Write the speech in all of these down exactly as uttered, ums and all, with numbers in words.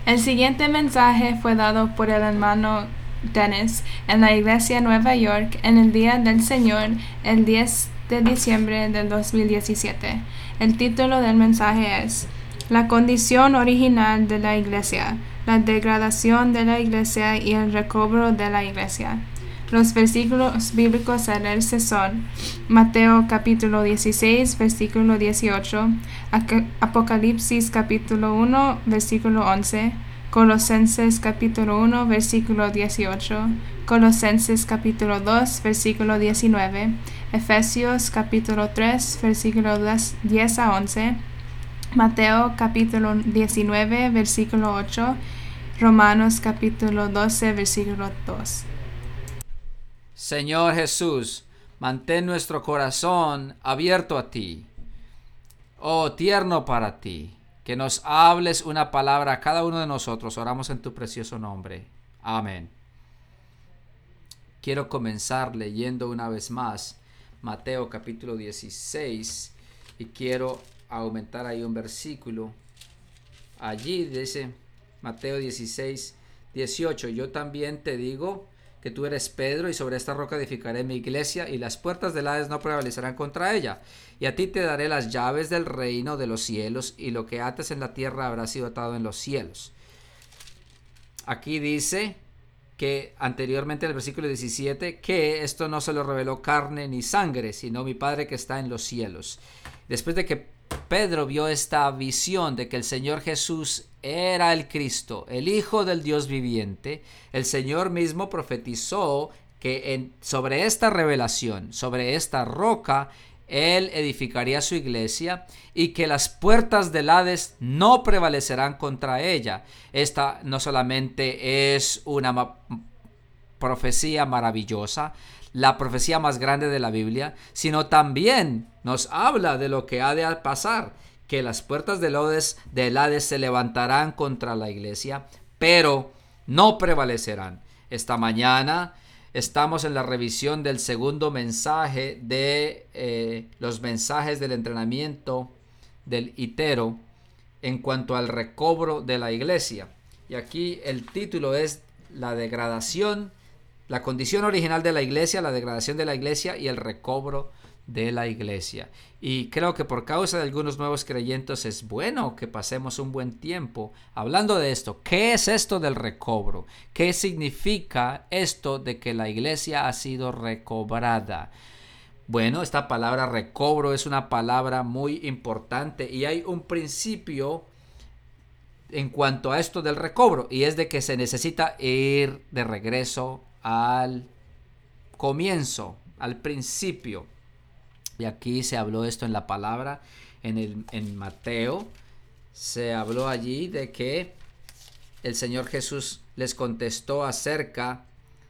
El siguiente mensaje fue dado por el hermano Dennis en la iglesia Nueva York en el Día del Señor, el diez de diciembre del dos mil diecisiete. El título del mensaje es La condición original de la iglesia, la degradación de la iglesia y el recobro de la iglesia. Los versículos bíblicos a leerse son Mateo capítulo dieciséis, versículo dieciocho, Apocalipsis capítulo uno, versículo once, Colosenses capítulo uno, versículo dieciocho, Colosenses capítulo dos, versículo diecinueve, Efesios capítulo tres, versículo diez a once, Mateo capítulo diecinueve, versículo ocho, Romanos capítulo doce, versículo dos. Señor Jesús, mantén nuestro corazón abierto a ti. Oh, tierno para ti, que nos hables una palabra a cada uno de nosotros. Oramos en tu precioso nombre. Amén. Quiero comenzar leyendo una vez más Mateo capítulo dieciséis y quiero aumentar ahí un versículo. Allí dice Mateo dieciséis, dieciocho, yo también te digo que tú eres Pedro, y sobre esta roca edificaré mi iglesia, y las puertas del Hades no prevalecerán contra ella. Y a ti te daré las llaves del reino de los cielos, y lo que ates en la tierra habrá sido atado en los cielos. Aquí dice que anteriormente en el versículo diecisiete, que esto no se lo reveló carne ni sangre, sino mi Padre que está en los cielos. Después de que Pedro vio esta visión de que el Señor Jesús era el Cristo, el Hijo del Dios viviente, el Señor mismo profetizó que en, sobre esta revelación, sobre esta roca, Él edificaría su iglesia y que las puertas del Hades no prevalecerán contra ella. Esta no solamente es una ma- profecía maravillosa, la profecía más grande de la Biblia, sino también nos habla de lo que ha de pasar, que las puertas del Hades, del Hades se levantarán contra la iglesia, pero no prevalecerán. Esta mañana estamos en la revisión del segundo mensaje de eh, los mensajes del entrenamiento del ITERO en cuanto al recobro de la iglesia. Y aquí el título es la degradación, la condición original de la iglesia, la degradación de la iglesia y el recobro de la iglesia. Y creo que por causa de algunos nuevos creyentes es bueno que pasemos un buen tiempo hablando de esto. ¿Qué es esto del recobro? ¿Qué significa esto de que la iglesia ha sido recobrada? Bueno, esta palabra recobro es una palabra muy importante y hay un principio en cuanto a esto del recobro, y es de que se necesita ir de regreso al comienzo, al principio. Y aquí se habló esto en la palabra, en, el, en Mateo, se habló allí de que el Señor Jesús les contestó acerca,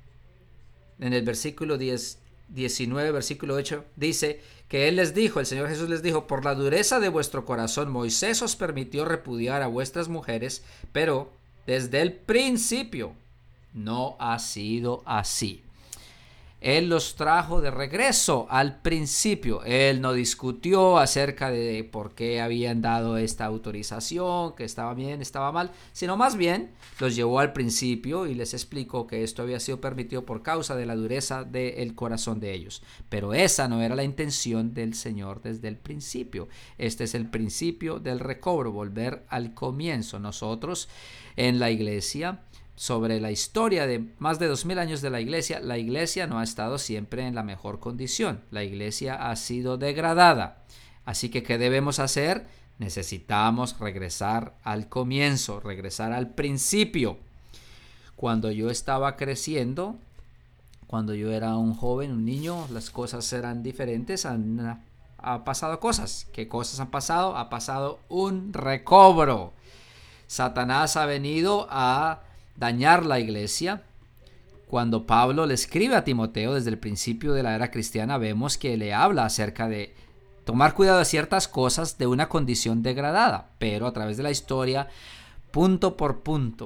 en el versículo diez, diecinueve, versículo ocho, dice que Él les dijo, el Señor Jesús les dijo, por la dureza de vuestro corazón Moisés os permitió repudiar a vuestras mujeres, pero desde el principio no ha sido así. Él los trajo de regreso al principio. Él no discutió acerca de por qué habían dado esta autorización, que estaba bien, estaba mal, sino más bien los llevó al principio y les explicó que esto había sido permitido por causa de la dureza del corazón de ellos. Pero esa no era la intención del Señor desde el principio. Este es el principio del recobro, volver al comienzo. Nosotros en la iglesia, sobre la historia de más de dos mil años de la iglesia, la iglesia no ha estado siempre en la mejor condición. La iglesia ha sido degradada. Así que, ¿qué debemos hacer? Necesitamos regresar al comienzo, regresar al principio. Cuando yo estaba creciendo, cuando yo era un joven, un niño, las cosas eran diferentes. Han, ha pasado cosas. ¿Qué cosas han pasado? Ha pasado un recobro. Satanás ha venido a dañar la iglesia. Cuando Pablo le escribe a Timoteo desde el principio de la era cristiana, vemos que le habla acerca de tomar cuidado de ciertas cosas de una condición degradada, pero a través de la historia, punto por punto,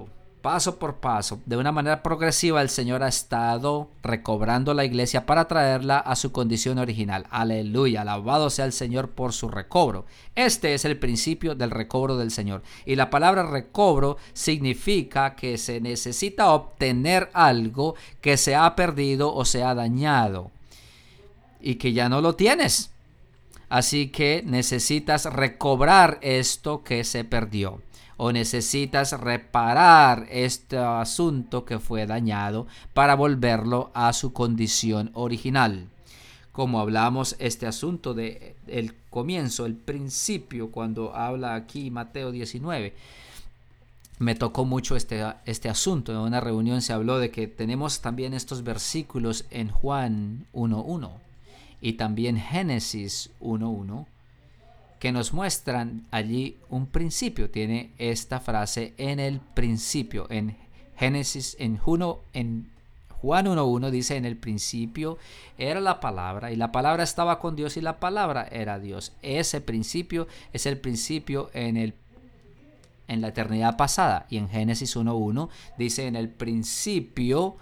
paso por paso, de una manera progresiva, el Señor ha estado recobrando la iglesia para traerla a su condición original. Aleluya, alabado sea el Señor por su recobro. Este es el principio del recobro del Señor. Y la palabra recobro significa que se necesita obtener algo que se ha perdido o se ha dañado y que ya no lo tienes. Así que necesitas recobrar esto que se perdió. O necesitas reparar este asunto que fue dañado para volverlo a su condición original. Como hablamos este asunto de el comienzo, el principio, cuando habla aquí Mateo diecinueve, me tocó mucho este, este asunto. En una reunión se habló de que tenemos también estos versículos en Juan uno uno y también Génesis uno uno. Que nos muestran allí un principio. Tiene esta frase en el principio. En Génesis, en, uno, en Juan uno uno dice: en el principio era la palabra, y la palabra estaba con Dios, y la palabra era Dios. Ese principio es el principio en, el, en la eternidad pasada. Y en Génesis uno uno dice: en el principio,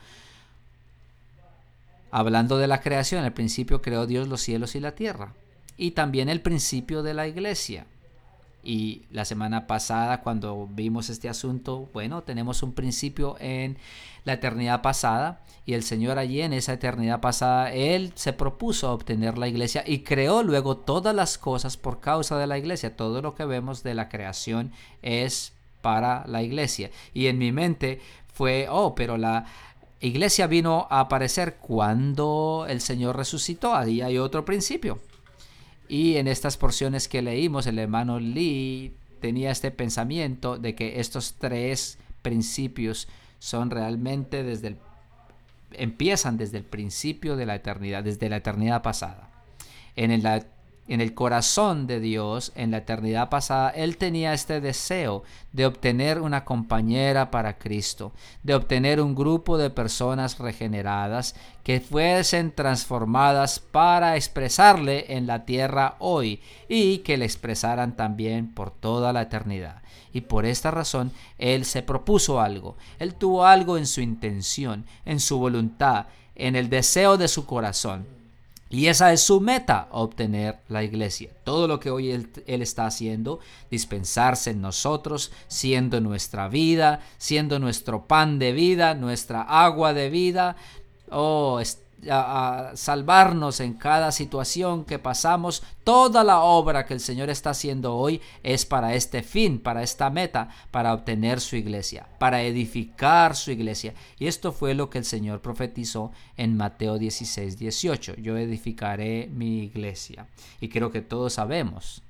hablando de la creación, al principio creó Dios los cielos y la tierra. Y también el principio de la iglesia. Y la semana pasada, cuando vimos este asunto, bueno, tenemos un principio en la eternidad pasada, y el Señor allí en esa eternidad pasada, Él se propuso obtener la iglesia y creó luego todas las cosas por causa de la iglesia. Todo lo que vemos de la creación es para la iglesia. Y en mi mente fue, oh, pero la iglesia vino a aparecer cuando el Señor resucitó. Ahí hay otro principio. Y en estas porciones que leímos, el hermano Lee tenía este pensamiento de que estos tres principios son realmente desde el, empiezan desde el principio de la eternidad, desde la eternidad pasada. En el, en el corazón de Dios, en la eternidad pasada, Él tenía este deseo de obtener una compañera para Cristo, de obtener un grupo de personas regeneradas que fuesen transformadas para expresarle en la tierra hoy y que le expresaran también por toda la eternidad. Y por esta razón Él se propuso algo. Él tuvo algo en su intención, en su voluntad, en el deseo de su corazón. Y esa es su meta, obtener la iglesia. Todo lo que hoy él, él está haciendo, dispensarse en nosotros, siendo nuestra vida, siendo nuestro pan de vida, nuestra agua de vida, oh, a, a salvarnos en cada situación que pasamos. Toda la obra que el Señor está haciendo hoy es para este fin, para esta meta, para obtener su iglesia, para edificar su iglesia. Y esto fue lo que el Señor profetizó en Mateo dieciséis dieciocho. Yo edificaré mi iglesia. Y creo que todos sabemos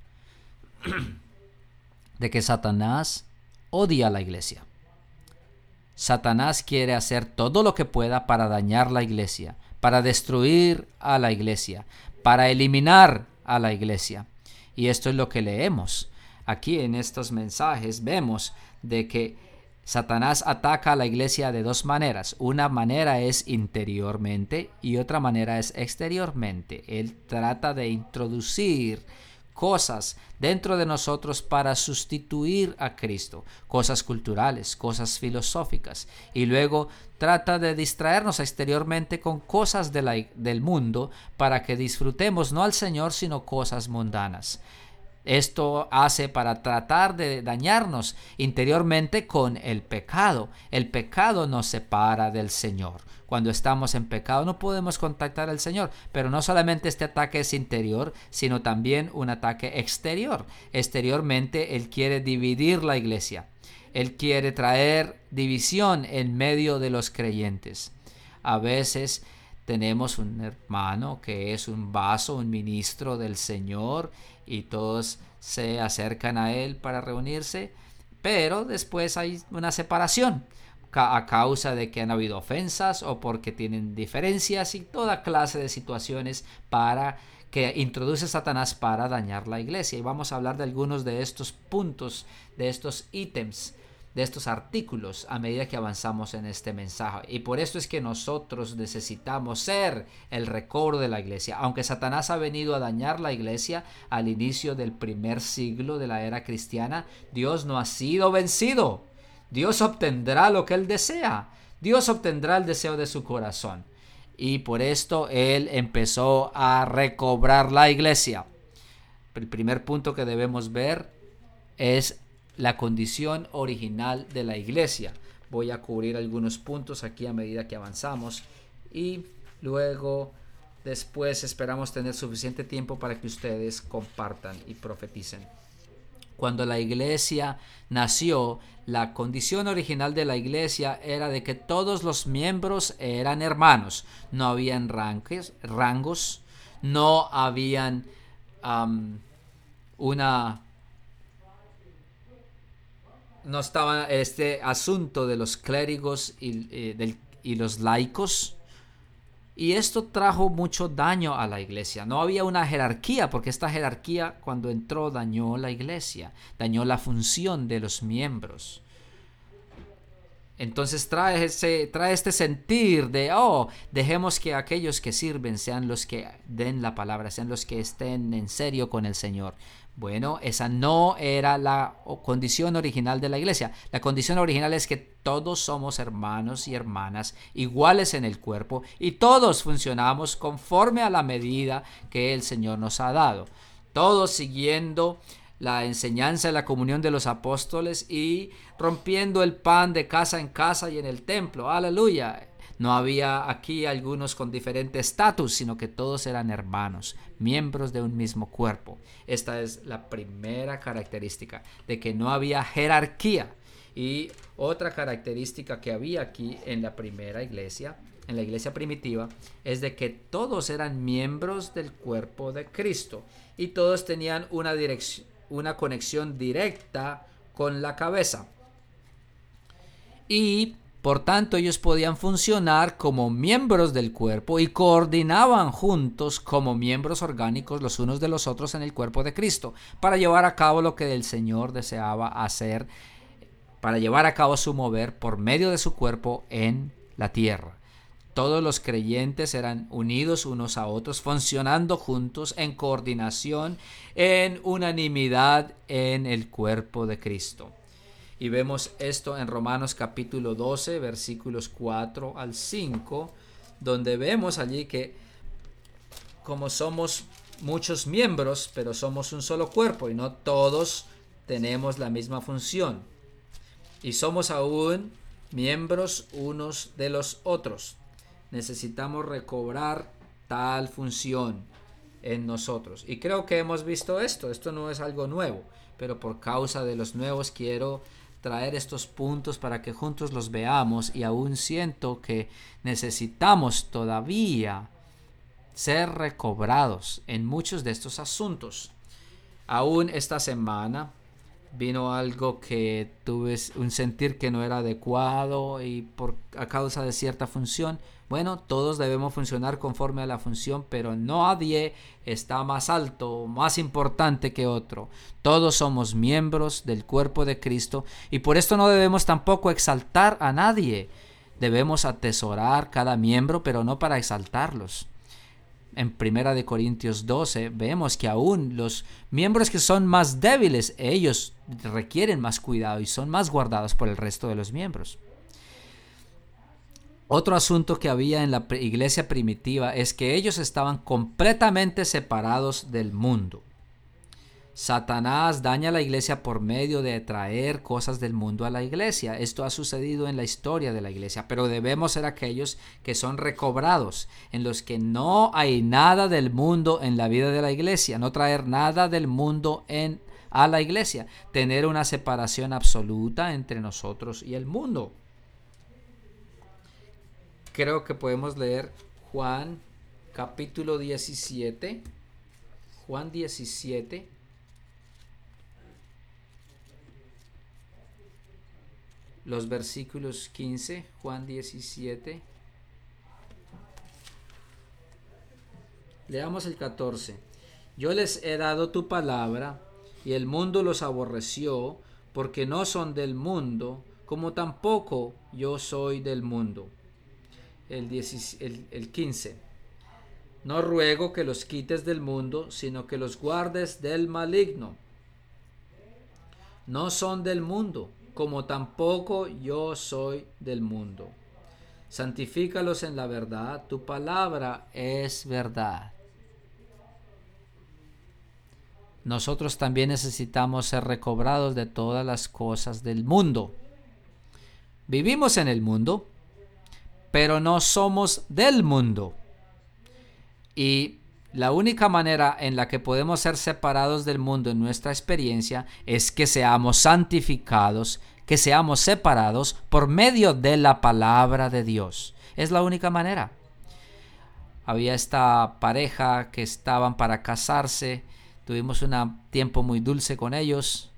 de que Satanás odia a la iglesia. Satanás quiere hacer todo lo que pueda para dañar la iglesia, para destruir a la iglesia, para eliminar a la iglesia. Y esto es lo que leemos. Aquí en estos mensajes vemos de que Satanás ataca a la iglesia de dos maneras. Una manera es interiormente y otra manera es exteriormente. Él trata de introducir cosas dentro de nosotros para sustituir a Cristo, cosas culturales, cosas filosóficas, y luego trata de distraernos exteriormente con cosas de la, del mundo para que disfrutemos no al Señor sino cosas mundanas. Esto hace para tratar de dañarnos interiormente con el pecado. El pecado nos separa del Señor. Cuando estamos en pecado no podemos contactar al Señor, pero no solamente este ataque es interior, sino también un ataque exterior. Exteriormente Él quiere dividir la iglesia. Él quiere traer división en medio de los creyentes. A veces tenemos un hermano que es un vaso, un ministro del Señor, y todos se acercan a él para reunirse, pero después hay una separación a causa de que han habido ofensas o porque tienen diferencias y toda clase de situaciones para que introduce Satanás para dañar la iglesia. Y vamos a hablar de algunos de estos puntos, de estos ítems, de estos artículos a medida que avanzamos en este mensaje. Y por esto es que nosotros necesitamos ser el recobro de la iglesia. Aunque Satanás ha venido a dañar la iglesia al inicio del primer siglo de la era cristiana, Dios no ha sido vencido. Dios obtendrá lo que Él desea. Dios obtendrá el deseo de su corazón. Y por esto Él empezó a recobrar la iglesia. El primer punto que debemos ver es la condición original de la iglesia. Voy a cubrir algunos puntos aquí a medida que avanzamos y luego después esperamos tener suficiente tiempo para que ustedes compartan y profeticen. Cuando la iglesia nació, la condición original de la iglesia era de que todos los miembros eran hermanos. No habían ranques, rangos, no habían um, una... No estaba este asunto de los clérigos y, eh, del, y los laicos. Y esto trajo mucho daño a la iglesia. No había una jerarquía, porque esta jerarquía cuando entró dañó la iglesia, dañó la función de los miembros. Entonces trae, ese, trae este sentir de, oh, dejemos que aquellos que sirven sean los que den la palabra, sean los que estén en serio con el Señor. Bueno, esa no era la condición original de la iglesia. La condición original es que todos somos hermanos y hermanas iguales en el cuerpo y todos funcionamos conforme a la medida que el Señor nos ha dado. Todos siguiendo la enseñanza de la comunión de los apóstoles y rompiendo el pan de casa en casa y en el templo. Aleluya. No había aquí algunos con diferente estatus, sino que todos eran hermanos, miembros de un mismo cuerpo. Esta es la primera característica, de que no había jerarquía. Y otra característica que había aquí en la primera iglesia, en la iglesia primitiva, es de que todos eran miembros del cuerpo de Cristo y todos tenían una dirección, una conexión directa con la cabeza. Y por tanto, ellos podían funcionar como miembros del cuerpo y coordinaban juntos como miembros orgánicos los unos de los otros en el cuerpo de Cristo para llevar a cabo lo que el Señor deseaba hacer, para llevar a cabo su mover por medio de su cuerpo en la tierra. Todos los creyentes eran unidos unos a otros, funcionando juntos en coordinación, en unanimidad en el cuerpo de Cristo. Y vemos esto en Romanos capítulo doce, versículos cuatro al cinco, donde vemos allí que como somos muchos miembros, pero somos un solo cuerpo y no todos tenemos la misma función. Y somos aún miembros unos de los otros. Necesitamos recobrar tal función en nosotros. Y creo que hemos visto esto. Esto no es algo nuevo, pero por causa de los nuevos quiero traer estos puntos para que juntos los veamos, y aún siento que necesitamos todavía ser recobrados en muchos de estos asuntos. Aún esta semana vino algo que tuve un sentir que no era adecuado y por a causa de cierta función. Bueno, todos debemos funcionar conforme a la función, pero nadie está más alto, más importante que otro. Todos somos miembros del cuerpo de Cristo y por esto no debemos tampoco exaltar a nadie. Debemos atesorar cada miembro, pero no para exaltarlos. En Primera de Corintios doce vemos que aún los miembros que son más débiles, ellos requieren más cuidado y son más guardados por el resto de los miembros. Otro asunto que había en la iglesia primitiva es que ellos estaban completamente separados del mundo. Satanás daña la iglesia por medio de traer cosas del mundo a la iglesia. Esto ha sucedido en la historia de la iglesia, pero debemos ser aquellos que son recobrados, en los que no hay nada del mundo en la vida de la iglesia, no traer nada del mundo en, a la iglesia, tener una separación absoluta entre nosotros y el mundo. Creo que podemos leer Juan capítulo diecisiete, Juan diecisiete, los versículos quince, Juan diecisiete. Leamos el catorce. Yo les he dado tu palabra, y el mundo los aborreció, porque no son del mundo, como tampoco yo soy del mundo. El, diez, el, el quince. No ruego que los quites del mundo, sino que los guardes del maligno. No son del mundo, como tampoco yo soy del mundo. Santifícalos en la verdad, tu palabra es verdad. Nosotros también necesitamos ser recobrados de todas las cosas del mundo. Vivimos en el mundo, pero no somos del mundo. Y la única manera en la que podemos ser separados del mundo en nuestra experiencia es que seamos santificados, que seamos separados por medio de la palabra de Dios. Es la única manera. Había esta pareja que estaban para casarse. Tuvimos un tiempo muy dulce con ellos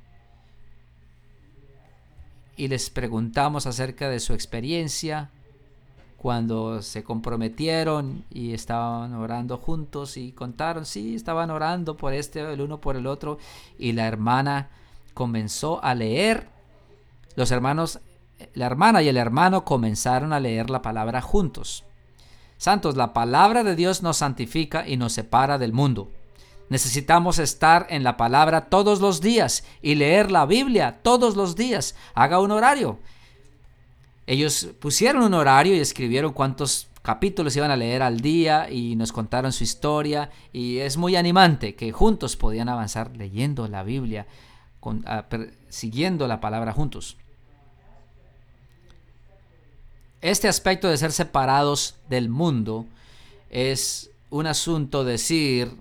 y les preguntamos acerca de su experiencia cuando se comprometieron y estaban orando juntos, y contaron, sí, estaban orando por este, el uno por el otro, y la hermana comenzó a leer, los hermanos, la hermana y el hermano comenzaron a leer la palabra juntos. Santos, la palabra de Dios nos santifica y nos separa del mundo. Necesitamos estar en la palabra todos los días y leer la Biblia todos los días. Haga un horario. Ellos pusieron un horario y escribieron cuántos capítulos iban a leer al día y nos contaron su historia, y es muy animante que juntos podían avanzar leyendo la Biblia, con, uh, per, siguiendo la palabra juntos. Este aspecto de ser separados del mundo es un asunto, decir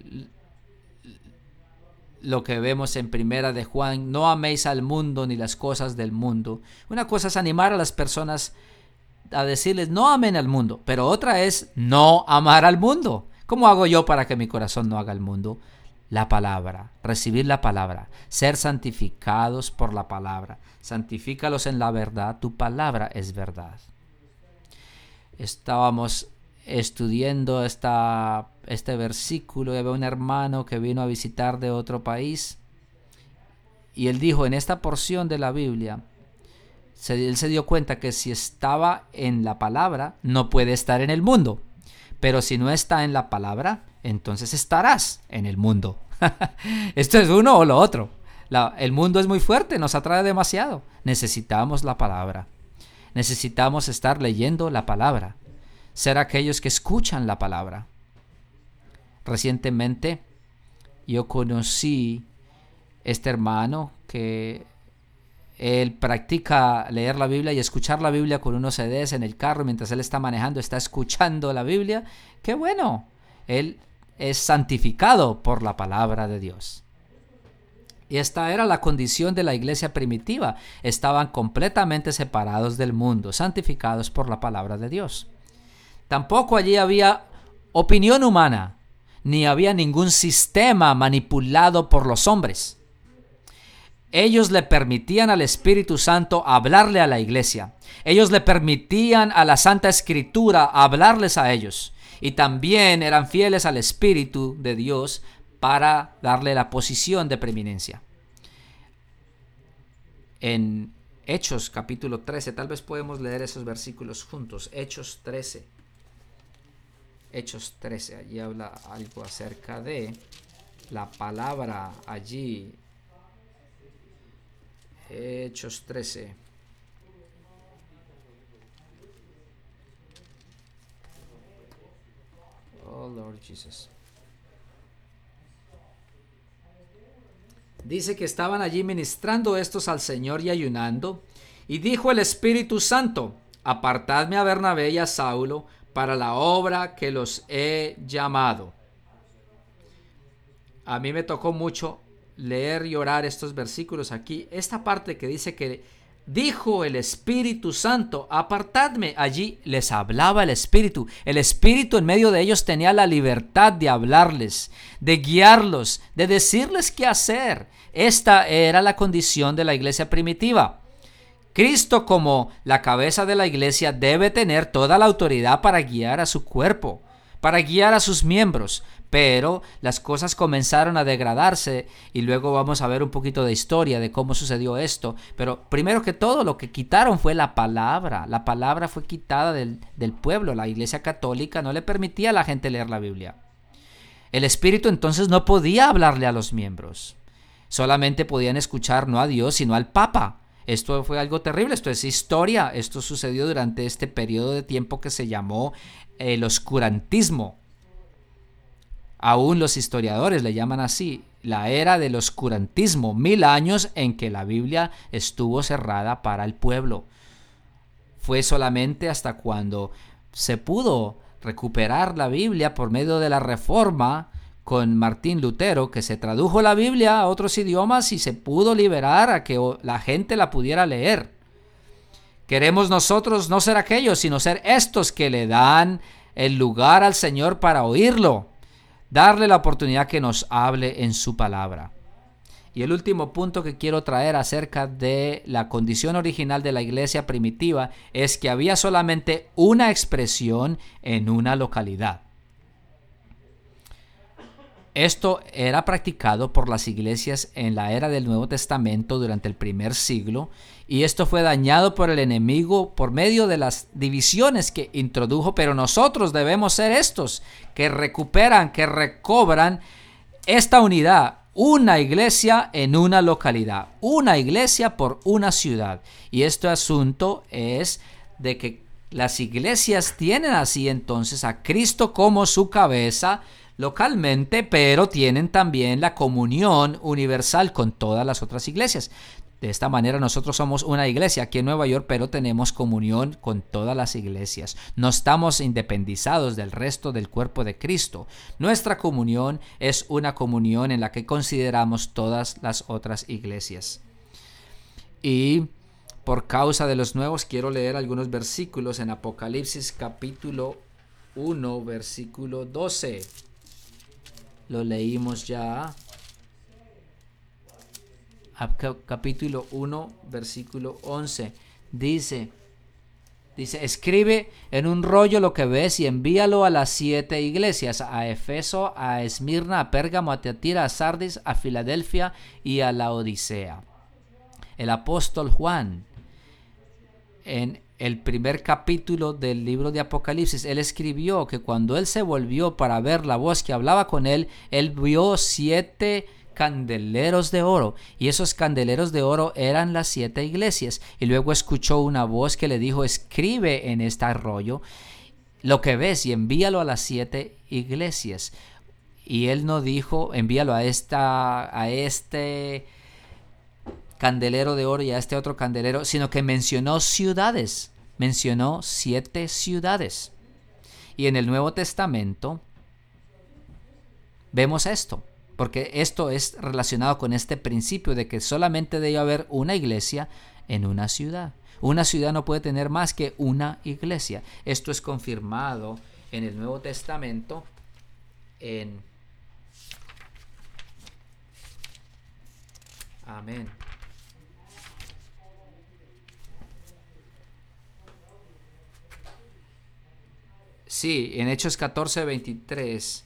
lo que vemos en Primera de Juan: no améis al mundo ni las cosas del mundo. Una cosa es animar a las personas a decirles no amen al mundo, pero otra es no amar al mundo. ¿Cómo hago yo para que mi corazón no haga el mundo? La palabra, recibir la palabra, ser santificados por la palabra. Santifícalos en la verdad, tu palabra es verdad. Estábamos estudiando esta, este versículo, y había un hermano que vino a visitar de otro país, y él dijo, en esta porción de la Biblia, se, él se dio cuenta que si estaba en la palabra, no puede estar en el mundo, pero si no está en la palabra, entonces estarás en el mundo. Esto es uno o lo otro. La, el mundo es muy fuerte, nos atrae demasiado. Necesitamos la palabra. Necesitamos estar leyendo la palabra, ser aquellos que escuchan la palabra. Recientemente yo conocí este hermano que él practica leer la Biblia y escuchar la Biblia con unos C Ds en el carro mientras él está manejando, está escuchando la Biblia. ¡Qué bueno! Él es santificado por la palabra de Dios. Y esta era la condición de la iglesia primitiva. Estaban completamente separados del mundo, santificados por la palabra de Dios. Tampoco allí había opinión humana, ni había ningún sistema manipulado por los hombres. Ellos le permitían al Espíritu Santo hablarle a la iglesia. Ellos le permitían a la Santa Escritura hablarles a ellos. Y también eran fieles al Espíritu de Dios para darle la posición de preeminencia. En Hechos capítulo trece, tal vez podemos leer esos versículos juntos. Hechos trece. Hechos trece, allí habla algo acerca de la palabra allí. Hechos trece. Oh Lord Jesus. Dice que estaban allí ministrando estos al Señor y ayunando, y dijo el Espíritu Santo: apartadme a Bernabé y a Saulo para la obra que los he llamado. A mí me tocó mucho leer y orar estos versículos aquí. Esta parte que dice que dijo el Espíritu Santo: apartadme. Allí les hablaba el Espíritu. El Espíritu en medio de ellos tenía la libertad de hablarles, de guiarlos, de decirles qué hacer. Esta era la condición de la iglesia primitiva. Cristo, como la cabeza de la iglesia, debe tener toda la autoridad para guiar a su cuerpo, para guiar a sus miembros. Pero las cosas comenzaron a degradarse, y luego vamos a ver un poquito de historia de cómo sucedió esto. Pero primero que todo, lo que quitaron fue la palabra. La palabra fue quitada del, del pueblo. La iglesia católica no le permitía a la gente leer la Biblia. El Espíritu entonces no podía hablarle a los miembros. Solamente podían escuchar no a Dios, sino al Papa. Esto fue algo terrible, esto es historia, esto sucedió durante este periodo de tiempo que se llamó el oscurantismo. Aún los historiadores le llaman así, la era del oscurantismo, mil años en que la Biblia estuvo cerrada para el pueblo. Fue solamente hasta cuando se pudo recuperar la Biblia por medio de la Reforma con Martín Lutero, que se tradujo la Biblia a otros idiomas y se pudo liberar a que la gente la pudiera leer. Queremos nosotros no ser aquellos, sino ser estos que le dan el lugar al Señor para oírlo, darle la oportunidad que nos hable en su palabra. Y el último punto que quiero traer acerca de la condición original de la iglesia primitiva es que había solamente una expresión en una localidad. Esto era practicado por las iglesias en la era del Nuevo Testamento durante el primer siglo, y esto fue dañado por el enemigo por medio de las divisiones que introdujo, pero nosotros debemos ser estos que recuperan, que recobran esta unidad, una iglesia en una localidad, una iglesia por una ciudad. Y este asunto es de que las iglesias tienen así entonces a Cristo como su cabeza localmente, pero tienen también la comunión universal con todas las otras iglesias. De esta manera nosotros somos una iglesia aquí en Nueva York, pero tenemos comunión con todas las iglesias. No estamos independizados del resto del cuerpo de Cristo. Nuestra comunión es una comunión en la que consideramos todas las otras iglesias. Y por causa de los nuevos quiero leer algunos versículos en Apocalipsis capítulo uno, versículo doce. Lo leímos ya. Capítulo uno, versículo once. Dice, dice, escribe en un rollo lo que ves y envíalo a las siete iglesias, a Efeso, a Esmirna, a Pérgamo, a Tiatira, a Sardis, a Filadelfia y a Laodicea. El apóstol Juan, en el primer capítulo del libro de Apocalipsis, él escribió que cuando él se volvió para ver la voz que hablaba con él, él vio siete candeleros de oro, y esos candeleros de oro eran las siete iglesias. Y luego escuchó una voz que le dijo, escribe en este rollo lo que ves y envíalo a las siete iglesias. Y él no dijo envíalo a esta a este candelero de oro y a este otro candelero, sino que mencionó ciudades, mencionó siete ciudades. Y en el Nuevo Testamento vemos esto, porque esto es relacionado con este principio de que solamente debe haber una iglesia en una ciudad. Una ciudad no puede tener más que una iglesia. Esto es confirmado en el Nuevo Testamento en Amén. Sí, en Hechos catorce veintitrés.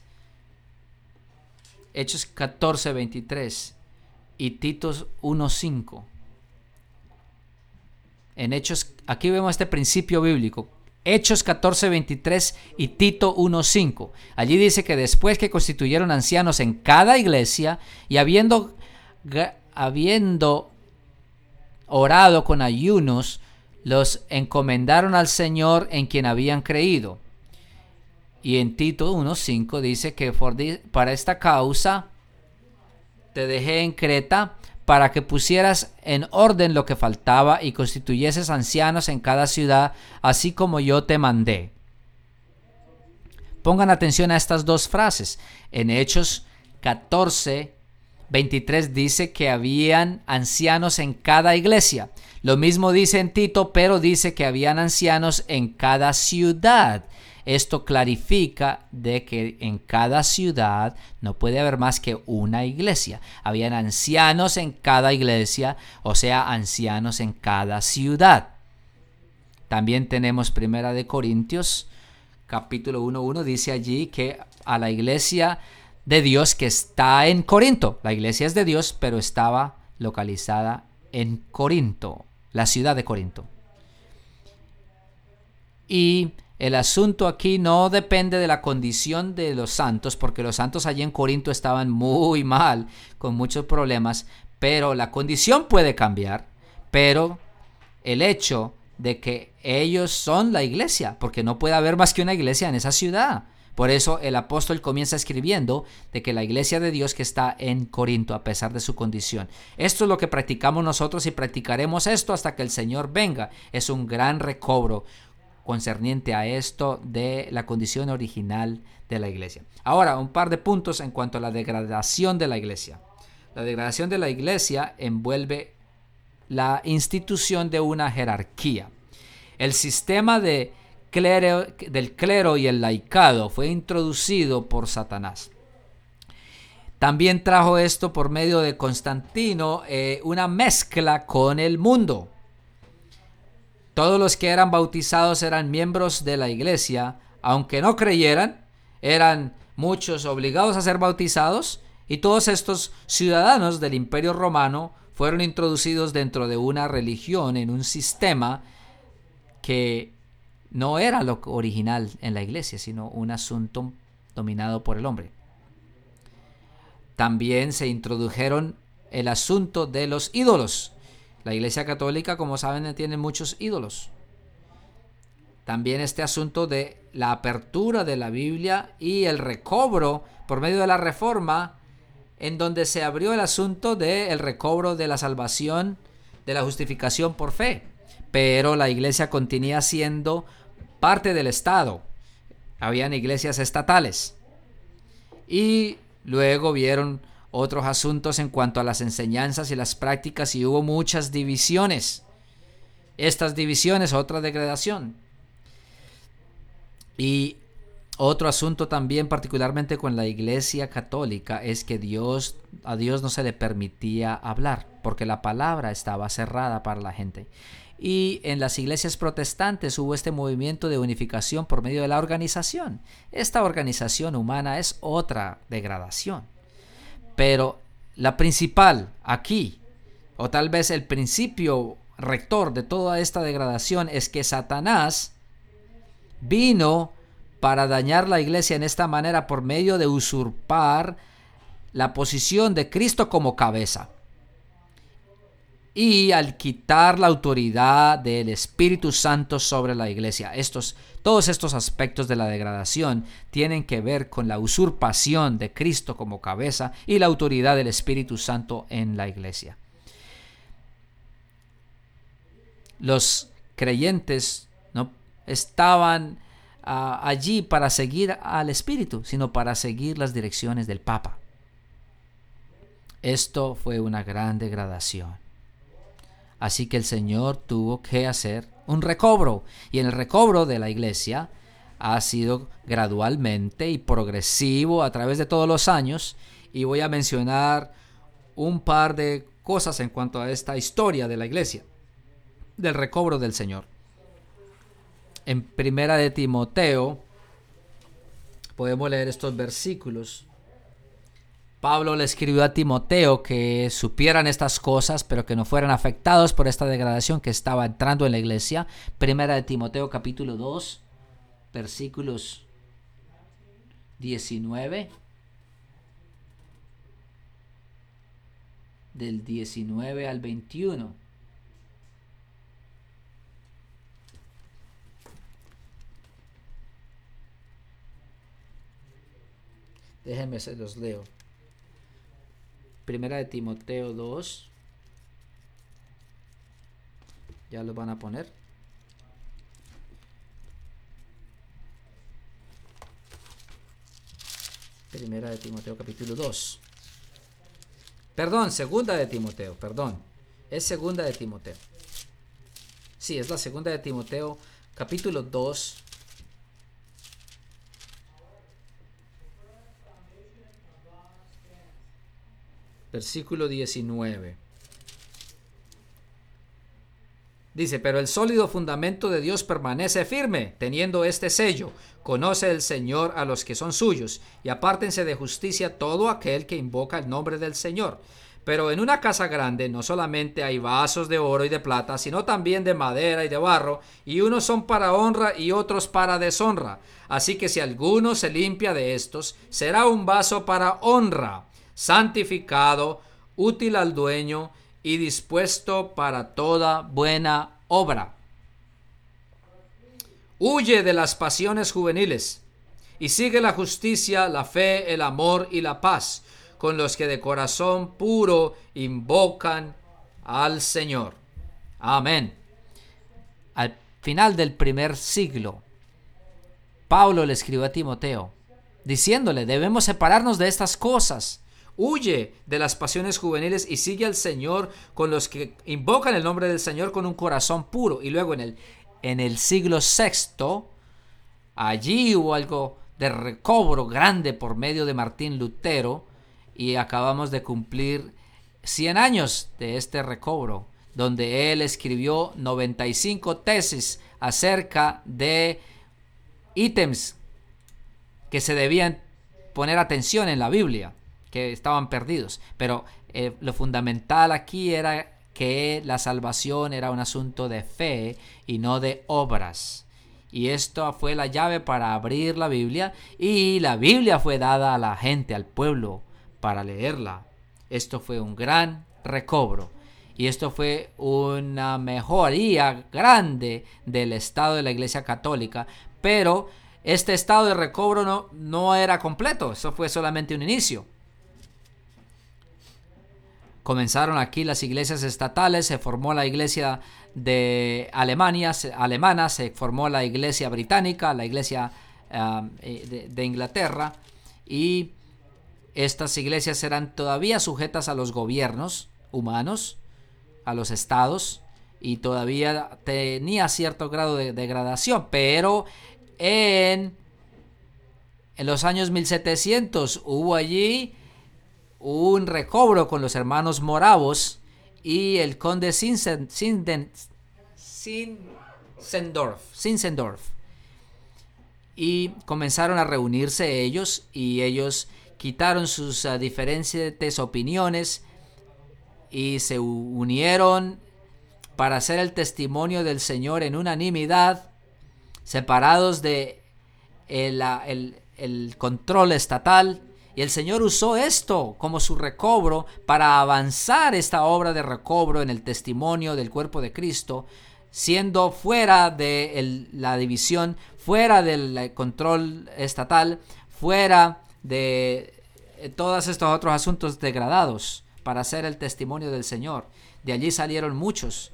Hechos catorce veintitrés y Tito uno cinco. En Hechos, aquí vemos este principio bíblico. Hechos catorce veintitrés y Tito uno cinco. Allí dice que después que constituyeron ancianos en cada iglesia y habiendo, habiendo orado con ayunos, los encomendaron al Señor en quien habían creído. Y en Tito uno cinco dice que para esta causa te dejé en Creta para que pusieras en orden lo que faltaba y constituyeses ancianos en cada ciudad, así como yo te mandé. Pongan atención a estas dos frases. En Hechos catorce veintitrés dice que habían ancianos en cada iglesia. Lo mismo dice en Tito, pero dice que habían ancianos en cada ciudad. Esto clarifica de que en cada ciudad no puede haber más que una iglesia. Habían ancianos en cada iglesia, o sea, ancianos en cada ciudad. También tenemos Primera de Corintios, capítulo uno uno, dice allí que a la iglesia de Dios que está en Corinto. La iglesia es de Dios, pero estaba localizada en Corinto, la ciudad de Corinto. Y el asunto aquí no depende de la condición de los santos, porque los santos allí en Corinto estaban muy mal, con muchos problemas, pero la condición puede cambiar. pero el hecho de que ellos son la iglesia, porque no puede haber más que una iglesia en esa ciudad. Por eso el apóstol comienza escribiendo de que la iglesia de Dios que está en Corinto, a pesar de su condición. Esto es lo que practicamos nosotros y practicaremos esto hasta que el Señor venga. Es un gran recobro concerniente a esto de la condición original de la iglesia. Ahora, un par de puntos en cuanto a la degradación de la iglesia. La degradación de la iglesia envuelve la institución de una jerarquía. El sistema de clero, del clero y el laicado fue introducido por Satanás. También trajo esto por medio de Constantino eh, una mezcla con el mundo. Todos los que eran bautizados eran miembros de la iglesia, aunque no creyeran, eran muchos obligados a ser bautizados, y todos estos ciudadanos del Imperio Romano fueron introducidos dentro de una religión, en un sistema que no era lo original en la iglesia, sino un asunto dominado por el hombre. También se introdujeron el asunto de los ídolos. La Iglesia Católica, como saben, tiene muchos ídolos. También este asunto de la apertura de la Biblia y el recobro por medio de la Reforma, en donde se abrió el asunto del recobro de la salvación, de la justificación por fe. Pero la iglesia continuía siendo parte del Estado. Habían iglesias estatales. Y luego vieron otros asuntos en cuanto a las enseñanzas y las prácticas, y hubo muchas divisiones. Estas divisiones, otra degradación. Y otro asunto también, particularmente con la iglesia católica, es que Dios, a Dios no se le permitía hablar, porque la palabra estaba cerrada para la gente. Y en las iglesias protestantes hubo este movimiento de unificación por medio de la organización. Esta organización humana es otra degradación. Pero la principal aquí, o tal vez el principio rector de toda esta degradación, es que Satanás vino para dañar la iglesia en esta manera por medio de usurpar la posición de Cristo como cabeza. Y al quitar la autoridad del Espíritu Santo sobre la iglesia. Estos, todos estos aspectos de la degradación tienen que ver con la usurpación de Cristo como cabeza y la autoridad del Espíritu Santo en la iglesia. Los creyentes no estaban uh, allí para seguir al Espíritu, sino para seguir las direcciones del Papa. Esto fue una gran degradación. Así que el Señor tuvo que hacer un recobro. Y en el recobro de la iglesia ha sido gradualmente y progresivo a través de todos los años. Y voy a mencionar un par de cosas en cuanto a esta historia de la iglesia, del recobro del Señor. En Primera de Timoteo podemos leer estos versículos. Pablo le escribió a Timoteo que supieran estas cosas, pero que no fueran afectados por esta degradación que estaba entrando en la iglesia. Primera de Timoteo capítulo dos, versículos diecinueve. Del diecinueve al veintiuno. Déjenme se los leo. Primera de Timoteo dos. Ya lo van a poner. Primera de Timoteo capítulo dos. Perdón, segunda de Timoteo, perdón. Es segunda de Timoteo. Sí, es la segunda de Timoteo capítulo dos. Versículo diecinueve. Dice, pero el sólido fundamento de Dios permanece firme, teniendo este sello: conoce el Señor a los que son suyos, y apártense de justicia todo aquel que invoca el nombre del Señor. Pero en una casa grande no solamente hay vasos de oro y de plata, sino también de madera y de barro, y unos son para honra y otros para deshonra. Así que si alguno se limpia de estos, será un vaso para honra, santificado, útil al dueño y dispuesto para toda buena obra. Huye de las pasiones juveniles y sigue la justicia, la fe, el amor y la paz con los que de corazón puro invocan al Señor. Amén. Al final del primer siglo, Pablo le escribió a Timoteo diciéndole: debemos separarnos de estas cosas. Huye de las pasiones juveniles y sigue al Señor con los que invocan el nombre del Señor con un corazón puro. Y luego en el, en el siglo sexto, allí hubo algo de recobro grande por medio de Martín Lutero, y acabamos de cumplir cien años de este recobro, donde él escribió noventa y cinco tesis acerca de ítems que se debían poner atención en la Biblia, que estaban perdidos. Pero eh, lo fundamental aquí era que la salvación era un asunto de fe y no de obras. Y esto fue la llave para abrir la Biblia, y la Biblia fue dada a la gente, al pueblo, para leerla. Esto fue un gran recobro, y esto fue una mejoría grande del estado de la Iglesia Católica. Pero este estado de recobro no, no era completo. Eso fue solamente un inicio. Comenzaron aquí las iglesias estatales, se formó la iglesia de Alemania, se, alemana, se formó la iglesia británica, la iglesia uh, de, de Inglaterra, y estas iglesias eran todavía sujetas a los gobiernos humanos, a los estados, y todavía tenía cierto grado de degradación. Pero en, en los años mil setecientos hubo allí un recobro con los hermanos moravos y el conde Zinzendorf, Zinzendorf, y comenzaron a reunirse ellos, y ellos quitaron sus uh, diferentes opiniones y se unieron para hacer el testimonio del Señor en unanimidad, separados de el, el, el control estatal. Y el Señor usó esto como su recobro para avanzar esta obra de recobro en el testimonio del cuerpo de Cristo, siendo fuera de el, la división, fuera del control estatal, fuera de todos estos otros asuntos degradados, para hacer el testimonio del Señor. De allí salieron muchos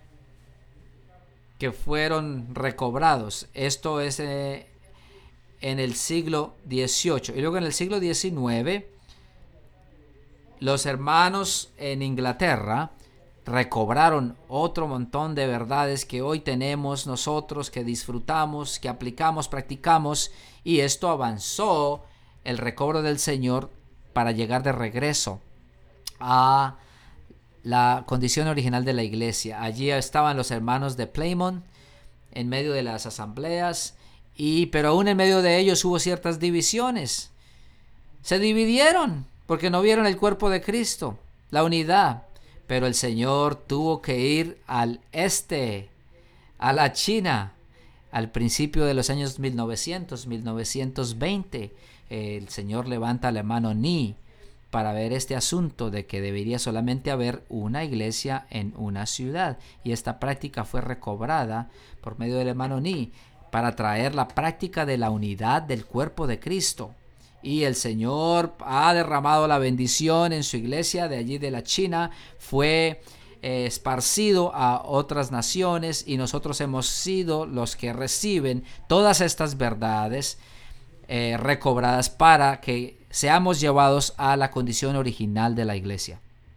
que fueron recobrados. Esto es eh, en el siglo dieciocho. Y luego en el siglo diecinueve, los hermanos en Inglaterra recobraron otro montón de verdades que hoy tenemos nosotros, que disfrutamos, que aplicamos, practicamos, y esto avanzó el recobro del Señor para llegar de regreso a la condición original de la iglesia. Allí estaban los hermanos de Plymouth en medio de las asambleas, y pero aún en medio de ellos hubo ciertas divisiones. Se dividieron porque no vieron el cuerpo de Cristo, la unidad. Pero el Señor tuvo que ir al este, a la China, al principio de los años mil novecientos, mil novecientos veinte. El Señor levanta al hermano Ni para ver este asunto de que debería solamente haber una iglesia en una ciudad. Y esta práctica fue recobrada por medio del hermano Ni para traer la práctica de la unidad del cuerpo de Cristo. Y el Señor ha derramado la bendición en su iglesia de allí de la China. Fue eh, esparcido a otras naciones, y nosotros hemos sido los que reciben todas estas verdades eh, recobradas para que seamos llevados a la condición original de la iglesia.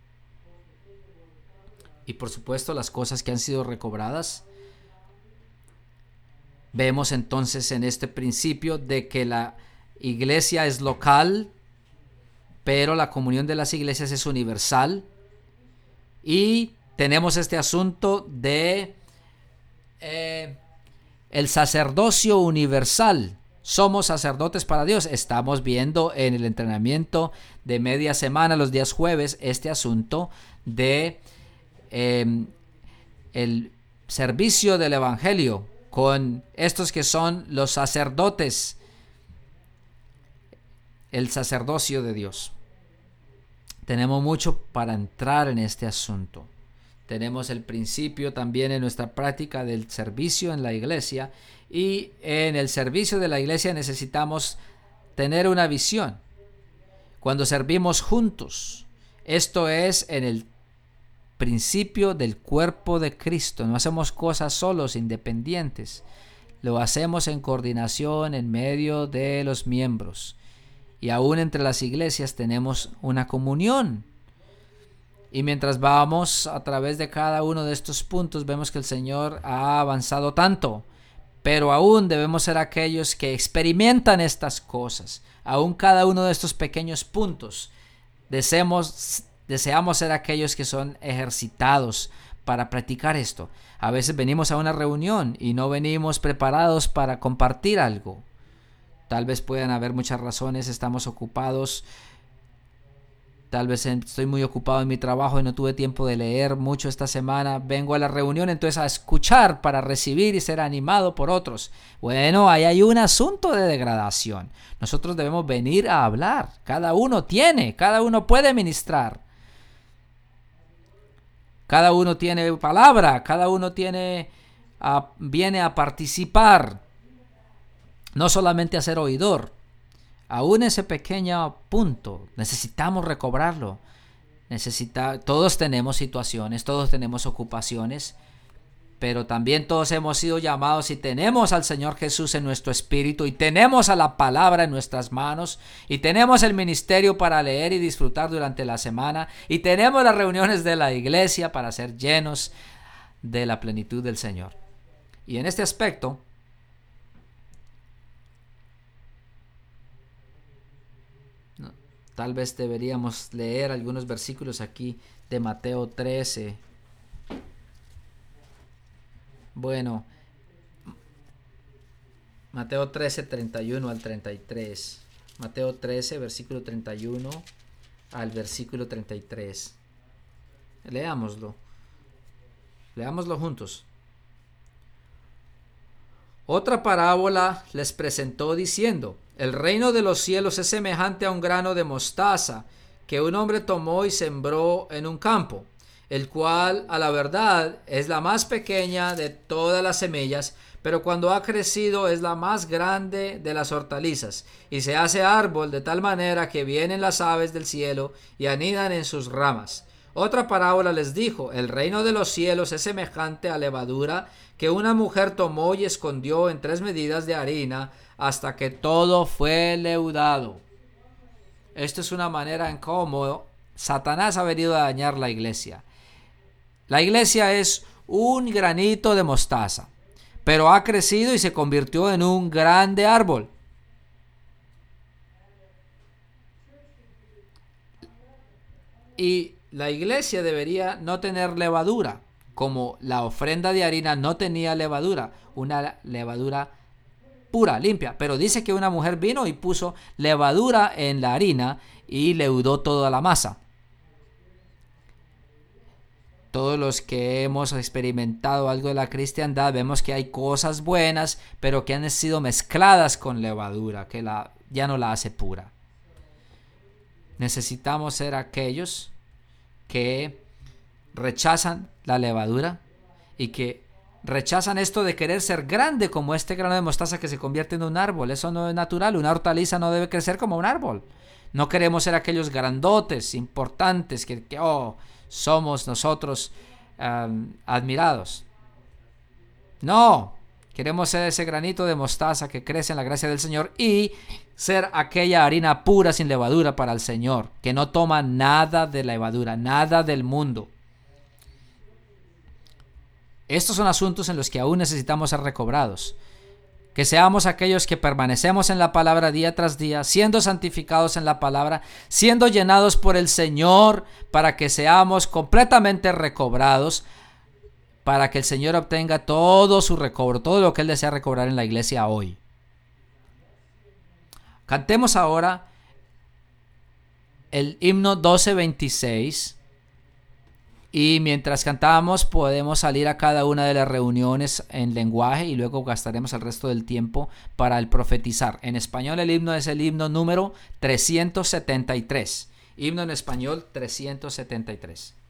Y por supuesto, las cosas que han sido recobradas, vemos entonces en este principio de que la iglesia es local, pero la comunión de las iglesias es universal. Y tenemos este asunto de eh, el sacerdocio universal. Somos sacerdotes para Dios. Estamos viendo en el entrenamiento de media semana, los días jueves, este asunto de eh, el servicio del evangelio con estos que son los sacerdotes, el sacerdocio de Dios. Tenemos mucho para entrar en este asunto. Tenemos el principio también en nuestra práctica del servicio en la iglesia, y en el servicio de la iglesia necesitamos tener una visión. Cuando servimos juntos, esto es en el principio del cuerpo de Cristo. No hacemos cosas solos, independientes. Lo hacemos en coordinación en medio de los miembros. Y aún entre las iglesias tenemos una comunión. Y mientras vamos a través de cada uno de estos puntos, vemos que el Señor ha avanzado tanto. Pero aún debemos ser aquellos que experimentan estas cosas. Aún cada uno de estos pequeños puntos. Deseamos, deseamos ser aquellos que son ejercitados para practicar esto. A veces venimos a una reunión y no venimos preparados para compartir algo. Tal vez puedan haber muchas razones, estamos ocupados. Tal vez estoy muy ocupado en mi trabajo y no tuve tiempo de leer mucho esta semana. Vengo a la reunión entonces a escuchar para recibir y ser animado por otros. Bueno, ahí hay un asunto de degradación. Nosotros debemos venir a hablar. Cada uno tiene, cada uno puede ministrar. Cada uno tiene palabra, cada uno tiene, uh, viene a participar. No solamente a ser oidor. Aún ese pequeño punto necesitamos recobrarlo. Necesita, todos tenemos situaciones, todos tenemos ocupaciones, pero también todos hemos sido llamados y tenemos al Señor Jesús en nuestro espíritu y tenemos a la palabra en nuestras manos y tenemos el ministerio para leer y disfrutar durante la semana y tenemos las reuniones de la iglesia para ser llenos de la plenitud del Señor. Y en este aspecto, tal vez deberíamos leer algunos versículos aquí de Mateo trece. Bueno, Mateo trece, treinta y uno al treinta y tres. Mateo trece, versículo treinta y uno al versículo treinta y tres. Leámoslo. Leámoslo juntos. Otra parábola les presentó diciendo: el reino de los cielos es semejante a un grano de mostaza que un hombre tomó y sembró en un campo, el cual a la verdad es la más pequeña de todas las semillas, pero cuando ha crecido es la más grande de las hortalizas, y se hace árbol de tal manera que vienen las aves del cielo y anidan en sus ramas. Otra parábola les dijo: el reino de los cielos es semejante a levadura que una mujer tomó y escondió en tres medidas de harina hasta que todo fue leudado. Esto es una manera en cómo Satanás ha venido a dañar la iglesia. La iglesia es un granito de mostaza, pero ha crecido y se convirtió en un grande árbol. Y la iglesia debería no tener levadura, como la ofrenda de harina no tenía levadura, una levadura pura, limpia. Pero dice que una mujer vino y puso levadura en la harina y leudó toda la masa. Todos los que hemos experimentado algo de la cristiandad vemos que hay cosas buenas, pero que han sido mezcladas con levadura, que la, ya no la hace pura. Necesitamos ser aquellos que rechazan la levadura y que rechazan esto de querer ser grande como este grano de mostaza que se convierte en un árbol. Eso no es natural. Una hortaliza no debe crecer como un árbol. No queremos ser aquellos grandotes, importantes, que, que oh, somos nosotros um, admirados. No, queremos ser ese granito de mostaza que crece en la gracia del Señor y ser aquella harina pura sin levadura para el Señor, que no toma nada de levadura, nada del mundo. Estos son asuntos en los que aún necesitamos ser recobrados. Que seamos aquellos que permanecemos en la palabra día tras día, siendo santificados en la palabra, siendo llenados por el Señor, para que seamos completamente recobrados, para que el Señor obtenga todo su recobro, todo lo que Él desea recobrar en la iglesia hoy. Cantemos ahora el himno doce veintiséis. Y mientras cantamos podemos salir a cada una de las reuniones en lenguaje y luego gastaremos el resto del tiempo para el profetizar. En español el himno es el himno número trescientos setenta y tres Himno en español trescientos setenta y tres.